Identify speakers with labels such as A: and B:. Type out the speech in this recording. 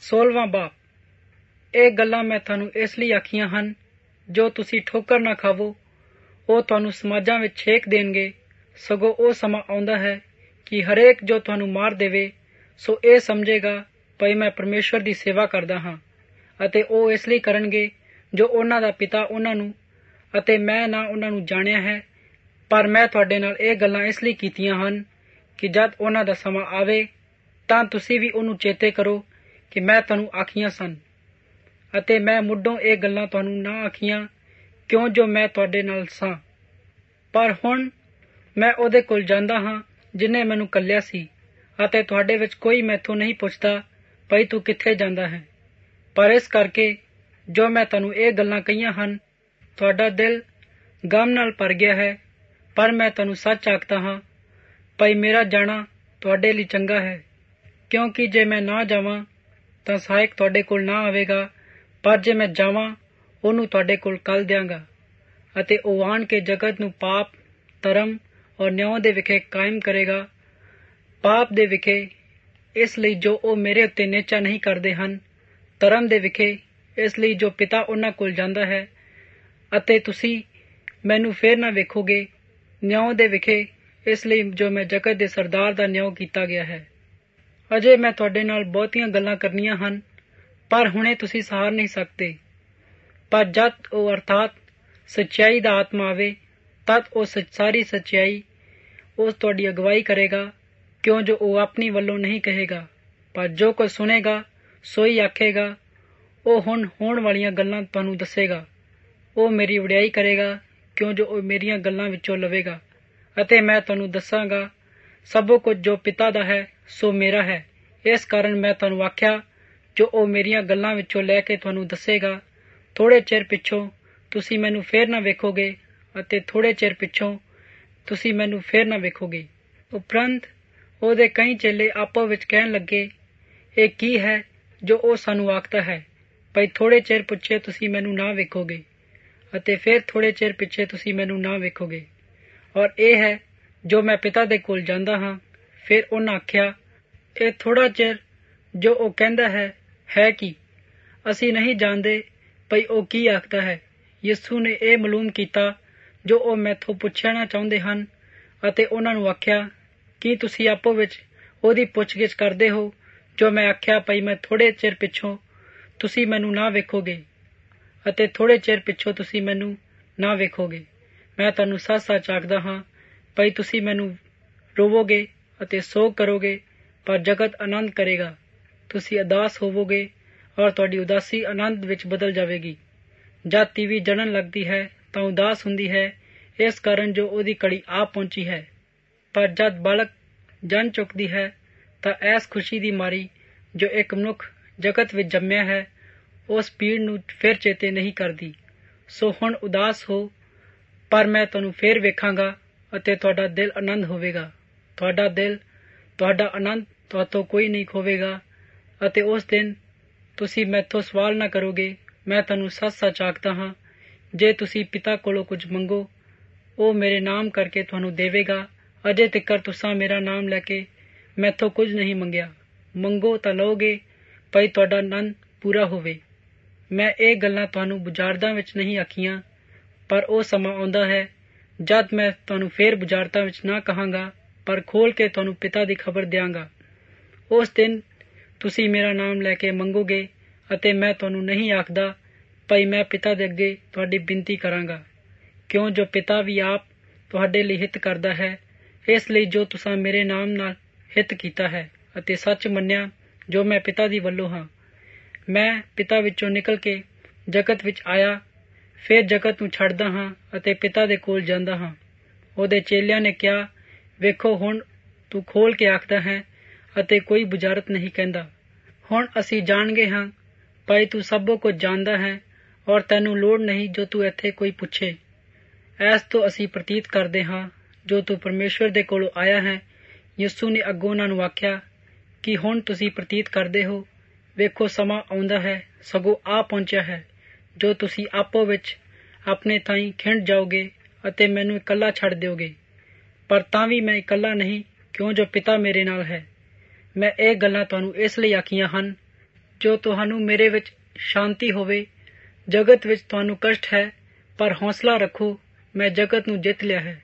A: 16ਵਾਂ ਬਾਬ। ਇਹ ਗੱਲਾਂ ਮੈਂ ਤੁਹਾਨੂੰ ਇਸ ਲਈ ਆਖੀਆਂ ਹਨ ਜੋ ਤੁਸੀਂ ਠੋਕਰ ਨਾ ਖਾਵੋ। ਉਹ ਤੁਹਾਨੂੰ ਸਮਾਜਾਂ ਵਿੱਚ ਛੇਕ ਦੇਣਗੇ। ਸਗੋਂ ਉਹ ਸਮਾਂ ਆਉਂਦਾ ਹੈ ਕਿ ਹਰੇਕ ਜੋ ਤੁਹਾਨੂੰ ਮਾਰ ਦੇਵੇ ਸੋ ਇਹ ਸਮਝੇਗਾ ਭਈ ਮੈਂ ਪਰਮੇਸ਼ਵਰ ਦੀ ਸੇਵਾ ਕਰਦਾ ਹਾਂ, ਅਤੇ ਉਹ ਇਸ ਲਈ ਕਰਨਗੇ ਜੋ ਉਹਨਾਂ ਦਾ ਪਿਤਾ ਉਹਨਾਂ ਨੂੰ ਅਤੇ ਮੈਂ ਨਾ ਉਹਨਾਂ ਨੂੰ ਜਾਣਿਆ ਹੈ। ਪਰ ਮੈਂ ਤੁਹਾਡੇ ਨਾਲ ਇਹ ਗੱਲਾਂ ਇਸ ਲਈ ਕੀਤੀਆਂ ਹਨ ਕਿ ਜਦ ਉਹਨਾਂ ਦਾ ਸਮਾਂ ਆਵੇ ਤਾਂ ਤੁਸੀਂ ਵੀ ਉਹਨੂੰ ਚੇਤੇ ਕਰੋ ਕਿ ਮੈਂ ਤੁਹਾਨੂੰ ਆਖੀਆਂ ਸਨ। ਅਤੇ ਮੈਂ ਮੁੱਢੋਂ ਇਹ ਗੱਲਾਂ ਤੁਹਾਨੂੰ ਨਾ ਆਖੀਆਂ ਕਿਉਂ ਜੋ ਮੈਂ ਤੁਹਾਡੇ ਨਾਲ ਸਾਂ। ਪਰ ਹੁਣ ਮੈਂ ਉਹਦੇ ਕੋਲ ਜਾਂਦਾ ਹਾਂ ਜਿਹਨੇ ਮੈਨੂੰ ਕੱਲਿਆ ਸੀ, ਅਤੇ ਤੁਹਾਡੇ ਵਿੱਚ ਕੋਈ ਮੈਥੋਂ ਨਹੀਂ ਪੁੱਛਦਾ ਭਈ ਤੂੰ ਕਿੱਥੇ ਜਾਂਦਾ ਹੈ। ਪਰ ਇਸ ਕਰਕੇ ਜੋ ਮੈਂ ਤੁਹਾਨੂੰ ਇਹ ਗੱਲਾਂ ਕਹੀਆਂ ਹਨ ਤੁਹਾਡਾ ਦਿਲ ਗਮ ਨਾਲ ਭਰ ਗਿਆ ਹੈ। ਪਰ ਮੈਂ ਤੁਹਾਨੂੰ ਸੱਚ ਆਖਦਾ ਹਾਂ ਭਈ ਮੇਰਾ ਜਾਣਾ ਤੁਹਾਡੇ ਲਈ ਚੰਗਾ ਹੈ, ਕਿਉਂਕਿ ਜੇ ਮੈਂ ਨਾ ਜਾਵਾਂ ਤਾਂ ਸਹਾਇਕ ਤੁਹਾਡੇ ਕੋਲ ਨਾ ਆਵੇਗਾ, ਪਰ ਜੇ ਮੈਂ ਜਾਵਾਂ ਉਹਨੂੰ ਤੁਹਾਡੇ ਕੋਲ ਕੱਲ ਦਿਆਂਗਾ। ਅਤੇ ਉਹ ਆਣ ਕੇ ਜਗਤ ਨੂੰ ਪਾਪ, ਧਰਮ ਔਰ ਨਿਆਂ ਦੇ ਵਿਖੇ ਕਾਇਮ ਕਰੇਗਾ। ਪਾਪ ਦੇ ਵਿਖੇ ਇਸ ਲਈ ਜੋ ਉਹ ਮੇਰੇ ਉੱਤੇ ਨਿਹਚਾ ਨਹੀਂ ਕਰਦੇ ਹਨ, ਧਰਮ ਦੇ ਵਿਖੇ ਇਸ ਲਈ ਜੋ ਪਿਤਾ ਉਹਨਾਂ ਕੋਲ ਜਾਂਦਾ ਹੈ ਅਤੇ ਤੁਸੀਂ ਮੈਨੂੰ ਫੇਰ ਨਾ ਵੇਖੋਗੇ, ਨਿਆਂ ਦੇ ਵਿਖੇ ਇਸ ਲਈ ਜੋ ਮੈਂ ਜਗਤ ਦੇ ਸਰਦਾਰ ਦਾ ਨਿਆਂ ਕੀਤਾ ਗਿਆ ਹੈ। ਅਜੇ ਮੈਂ ਤੁਹਾਡੇ ਨਾਲ ਬਹੁਤੀਆਂ ਗੱਲਾਂ ਕਰਨੀਆਂ ਹਨ, ਪਰ ਹੁਣੇ ਤੁਸੀਂ ਸਹਾਰ ਨਹੀਂ ਸਕਦੇ। ਪਰ ਜਦ ਉਹ ਅਰਥਾਤ ਸੱਚਾਈ ਦਾ ਆਤਮਾ ਆਵੇ ਤਦ ਉਹ ਸਾਰੀ ਸੱਚਾਈ ਉਸ ਤੁਹਾਡੀ ਅਗਵਾਈ ਕਰੇਗਾ, ਕਿਉਂ ਜੋ ਉਹ ਆਪਣੀ ਵੱਲੋਂ ਨਹੀਂ ਕਹੇਗਾ, ਪਰ ਜੋ ਕੁਝ ਸੁਣੇਗਾ ਸੋਈ ਆਖੇਗਾ। ਉਹ ਹੁਣ ਹੋਣ ਵਾਲੀਆਂ ਗੱਲਾਂ ਤੁਹਾਨੂੰ ਦੱਸੇਗਾ। ਉਹ ਮੇਰੀ ਵਡਿਆਈ ਕਰੇਗਾ, ਕਿਉਂ ਜੋ ਉਹ ਮੇਰੀਆਂ ਗੱਲਾਂ ਵਿੱਚੋਂ ਲਵੇਗਾ। ਅਤੇ ਮੈਂ ਤੁਹਾਨੂੰ ਦੱਸਾਂਗਾ ਸਭੋ ਕੁਝ ਜੋ ਪਿਤਾ ਦਾ ਹੈ ਸੋ ਮੇਰਾ ਹੈ। ਇਸ ਕਾਰਨ ਮੈਂ ਤੁਹਾਨੂੰ ਆਖਿਆ ਜੋ ਉਹ ਮੇਰੀਆਂ ਗੱਲਾਂ ਵਿੱਚੋਂ ਲੈ ਕੇ ਤੁਹਾਨੂੰ ਦੱਸੇਗਾ। ਥੋੜੇ ਚਿਰ ਪਿੱਛੋਂ ਤੁਸੀਂ ਮੈਨੂੰ ਫੇਰ ਨਾ ਵੇਖੋਗੇ, ਅਤੇ ਥੋੜੇ ਚਿਰ ਪਿੱਛੋਂ ਤੁਸੀਂ ਮੈਨੂੰ ਫੇਰ ਨਾ ਵੇਖੋਗੇ। ਉਪਰੰਤ ਉਹਦੇ ਕਈ ਚੇਲੇ ਆਪੋ ਵਿੱਚ ਕਹਿਣ ਲੱਗੇ, ਇਹ ਕੀ ਹੈ ਜੋ ਉਹ ਸਾਨੂੰ ਆਖਦਾ ਹੈ ਭਈ ਥੋੜੇ ਚਿਰ ਪਿੱਛੇ ਤੁਸੀਂ ਮੈਨੂੰ ਨਾ ਵੇਖੋਗੇ, ਅਤੇ ਫਿਰ ਥੋੜੇ ਚਿਰ ਪਿੱਛੇ ਤੁਸੀਂ ਮੈਨੂੰ ਨਾ ਵੇਖੋਗੇ। ਔਰ ਇਹ ਹੈ ਜੋ ਮੈਂ ਪਿਤਾ ਦੇ ਕੋਲ ਜਾਂਦਾ ਹਾਂ। ਫਿਰ ਉਹਨਾਂ ਆਖਿਆ, ਇਹ ਥੋੜਾ ਚਿਰ ਜੋ ਉਹ ਕਹਿੰਦਾ ਹੈ ਕਿ ਅਸੀਂ ਨਹੀਂ ਜਾਣਦੇ ਭਈ ਉਹ ਕੀ ਆਖਦਾ ਹੈ। ਯਿਸੂ ਨੇ ਇਹ ਮਾਲੂਮ ਕੀਤਾ ਜੋ ਉਹ ਮੈਥੋਂ ਪੁੱਛਣਾ ਚਾਹੁੰਦੇ ਹਨ, ਅਤੇ ਉਹਨਾਂ ਨੂੰ ਆਖਿਆ ਕਿ ਤੁਸੀਂ ਆਪੋ ਵਿੱਚ ਉਹਦੀ ਪੁੱਛਗਿੱਛ ਕਰਦੇ ਹੋ ਜੋ ਮੈਂ ਆਖਿਆ ਭਈ ਮੈਂ ਥੋੜੇ ਚਿਰ ਪਿੱਛੋਂ ਤੁਸੀਂ ਮੈਨੂੰ ਨਾ ਵੇਖੋਗੇ, ਅਤੇ ਥੋੜੇ ਚਿਰ ਪਿੱਛੋਂ ਤੁਸੀਂ ਮੈਨੂੰ ਨਾ ਵੇਖੋਗੇ। ਮੈਂ ਤੁਹਾਨੂੰ ਸੱਚ-ਸੱਚ ਆਖਦਾ ਹਾਂ ਭਈ ਤੁਸੀਂ ਮੈਨੂੰ ਰੋਵੋਗੇ ਅਤੇ ਸੋਗ ਕਰੋਗੇ, ਪਰ ਜਗਤ ਆਨੰਦ ਕਰੇਗਾ। ਤੁਸੀਂ ਉਦਾਸ ਹੋਵੋਗੇ ਔਰ ਤੁਹਾਡੀ ਉਦਾਸੀ ਆਨੰਦ ਵਿੱਚ ਬਦਲ ਜਾਵੇਗੀ। ਜਦ ਤੀਵੀ ਜਲਣ ਲੱਗਦੀ ਹੈ ਤਾਂ ਉਦਾਸ ਹੁੰਦੀ ਹੈ, ਇਸ ਕਾਰਨ ਜੋ ਉਹਦੀ ਘੜੀ ਆ ਪਹੁੰਚੀ ਹੈ। ਪਰ ਜਦ ਬਾਲਕ ਜਨ ਚੁੱਕਦੀ ਹੈ ਤਾਂ ਐਸ ਖੁਸ਼ੀ ਦੀ ਮਾਰੀ ਜੋ ਇੱਕ ਮਨੁੱਖ ਜਗਤ ਵਿੱਚ ਜੰਮਿਆ ਹੈ, ਉਸ ਪੀੜ ਨੂੰ ਫਿਰ ਚੇਤੇ ਨਹੀਂ ਕਰਦੀ। ਸੋ ਹੁਣ ਉਦਾਸ ਹੋ, ਪਰ ਮੈਂ ਤੁਹਾਨੂੰ ਫੇਰ ਵੇਖਾਂਗਾ ਅਤੇ ਤੁਹਾਡਾ ਦਿਲ ਆਨੰਦ ਹੋਵੇਗਾ। ਤੁਹਾਡਾ ਆਨੰਦ ਤੁਹਾਤੋਂ ਕੋਈ ਨਹੀਂ ਖੋਵੇਗਾ, ਅਤੇ ਉਸ ਦਿਨ ਤੁਸੀਂ ਮੈਥੋਂ ਸਵਾਲ ਨਾ ਕਰੋਗੇ। ਮੈਂ ਤੁਹਾਨੂੰ ਸੱਚ-ਸੱਚ ਆਖਦਾ ਹਾਂ, ਜੇ ਤੁਸੀਂ ਪਿਤਾ ਕੋਲੋਂ ਕੁਝ ਮੰਗੋ ਉਹ ਮੇਰੇ ਨਾਮ ਕਰਕੇ ਤੁਹਾਨੂੰ ਦੇਵੇਗਾ। ਅਜੇ ਤਿੱਕਰ ਤੁਸਾਂ ਮੇਰਾ ਨਾਮ ਲੈ ਕੇ ਮੈਥੋਂ ਕੁਝ ਨਹੀਂ ਮੰਗਿਆ। ਮੰਗੋ ਤਾਂ ਲਓਗੇ ਭਈ ਤੁਹਾਡਾ ਆਨੰਦ ਪੂਰਾ ਹੋਵੇ। ਮੈਂ ਇਹ ਗੱਲਾਂ ਤੁਹਾਨੂੰ ਬੁਝਾਰਤਾਂ ਵਿੱਚ ਨਹੀਂ ਆਖੀਆਂ, ਪਰ ਉਹ ਸਮਾਂ ਆਉਂਦਾ ਹੈ ਜਦ ਮੈਂ ਤੁਹਾਨੂੰ ਫੇਰ ਬੁਝਾਰਤਾਂ ਵਿੱਚ ਨਾ ਕਹਾਂਗਾ, ਪਰ ਖੋਲ ਕੇ ਤੁਹਾਨੂੰ ਪਿਤਾ ਦੀ ਖਬਰ ਦਿਆਂਗਾ। ਉਸ ਦਿਨ ਤੁਸੀਂ ਮੇਰਾ ਨਾਮ ਲੈ ਕੇ ਮੰਗੋਗੇ, ਅਤੇ ਮੈਂ ਤੁਹਾਨੂੰ ਨਹੀਂ ਆਖਦਾ ਭਈ ਮੈਂ ਪਿਤਾ ਦੇ ਅੱਗੇ ਤੁਹਾਡੀ ਬੇਨਤੀ ਕਰਾਂਗਾ, ਕਿਉਂ ਜੋ ਪਿਤਾ ਵੀ ਆਪ ਤੁਹਾਡੇ ਲਈ ਹਿੱਤ ਕਰਦਾ ਹੈ। ਇਸ ਲਈ ਜੋ ਤੁਸੀਂ ਮੇਰੇ ਨਾਮ ਨਾਲ ਹਿੱਤ ਕੀਤਾ ਹੈ ਅਤੇ ਸੱਚ ਮੰਨਿਆ ਜੋ ਮੈਂ ਪਿਤਾ ਦੀ ਵੱਲੋਂ ਹਾਂ। ਮੈਂ ਪਿਤਾ ਵਿੱਚੋਂ ਨਿਕਲ ਕੇ ਜਗਤ ਵਿੱਚ ਆਇਆ, ਫਿਰ ਜਗਤ ਨੂੰ ਛੱਡਦਾ ਹਾਂ ਅਤੇ ਪਿਤਾ ਦੇ ਕੋਲ ਜਾਂਦਾ ਹਾਂ। ਉਹਦੇ ਚੇਲਿਆਂ ਨੇ ਕਿਹਾ, ਵੇਖੋ ਹੁਣ ਤੂੰ ਖੋਲ ਕੇ ਆਖਦਾ ਹੈ ਅਤੇ ਕੋਈ ਬੁਝਾਰਤ ਨਹੀਂ ਕਹਿੰਦਾ। ਹੁਣ ਅਸੀਂ ਜਾਣ ਗਏ ਹਾਂ ਭਈ ਤੂੰ ਸਭੋ ਕੁਝ ਜਾਣਦਾ ਹੈ, ਔਰ ਤੈਨੂੰ ਲੋੜ ਨਹੀਂ ਜੋ ਤੂੰ ਇੱਥੇ ਕੋਈ ਪੁੱਛੇ। ਐਸ ਤੋਂ ਅਸੀਂ ਪ੍ਰਤੀਤ ਕਰਦੇ ਹਾਂ ਜੋ ਤੂੰ ਪਰਮੇਸ਼ਵਰ ਦੇ ਕੋਲੋਂ ਆਇਆ ਹੈ। ਯਿਸੂ ਨੇ ਅੱਗੋਂ ਉਹਨਾਂ ਨੂੰ ਆਖਿਆ ਕਿ ਹੁਣ ਤੁਸੀਂ ਪ੍ਰਤੀਤ ਕਰਦੇ ਹੋ। ਵੇਖੋ ਸਮਾਂ ਆਉਂਦਾ ਹੈ, ਸਗੋਂ ਆ ਪਹੁੰਚਿਆ ਹੈ, ਜੋ ਤੁਸੀਂ ਆਪੋ ਵਿੱਚ ਆਪਣੇ ਥਾਈਂ ਖਿੰਡ ਜਾਓਗੇ ਅਤੇ ਮੈਨੂੰ ਇਕੱਲਾ ਛੱਡ ਦਿਓਗੇ। ਪਰ ਤਾਂ ਵੀ ਮੈਂ ਇਕੱਲਾ ਨਹੀਂ, ਕਿਉਂ ਜੋ ਪਿਤਾ ਮੇਰੇ ਨਾਲ ਹੈ। ਮੈਂ ਇਹ ਗੱਲਾਂ ਤੁਹਾਨੂੰ ਇਸ ਲਈ ਆਖੀਆਂ ਹਨ ਜੋ ਤੁਹਾਨੂੰ ਮੇਰੇ ਵਿੱਚ ਸ਼ਾਂਤੀ ਹੋਵੇ। ਜਗਤ ਵਿੱਚ ਤੁਹਾਨੂੰ ਕਸ਼ਟ ਹੈ, ਪਰ ਹੌਸਲਾ ਰੱਖੋ, ਮੈਂ ਜਗਤ ਨੂੰ ਜਿੱਤ ਲਿਆ ਹੈ।